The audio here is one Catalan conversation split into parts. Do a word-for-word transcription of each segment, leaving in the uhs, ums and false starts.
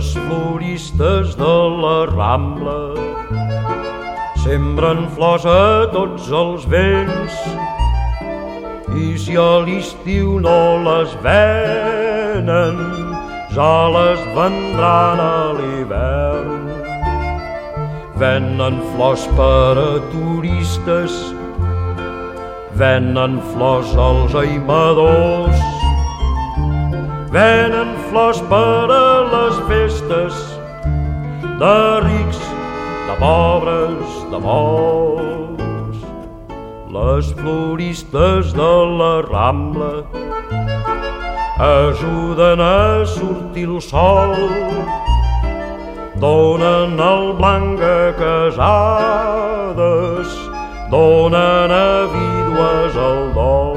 Les floristes de la Rambla sembren flors a tots els vents, i si a l'estiu no les venen, ja les vendran a l'hivern. Venen flors per a turistes, venen flors als aimadors, venen flors per a les festes de rics, de pobres, de molts. Les floristes de la Rambla ajuden a sortir el sol, donen el blanc a casades, donen a vídues el dol.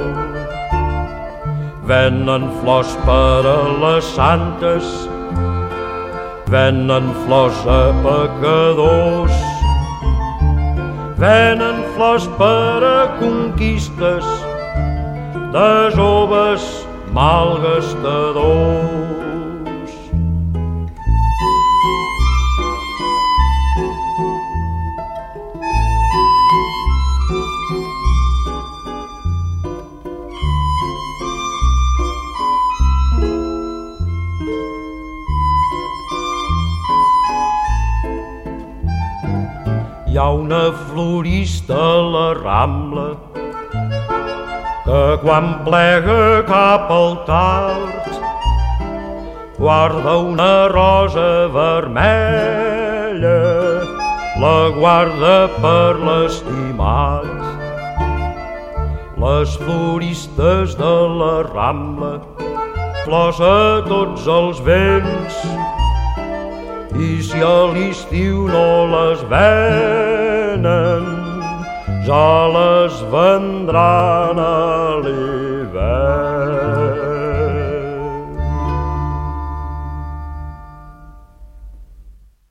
Venen flors per a les santes, venen flors a pecadors, venen flors per a conquistes de joves malgastadors. Hi ha una florista a la Rambla que quan plega cap al tard guarda una rosa vermella, la guarda per l'estimat. Les floristes de la Rambla, flors a tots els vents, i si a l'estiu no les venen, ja les vendran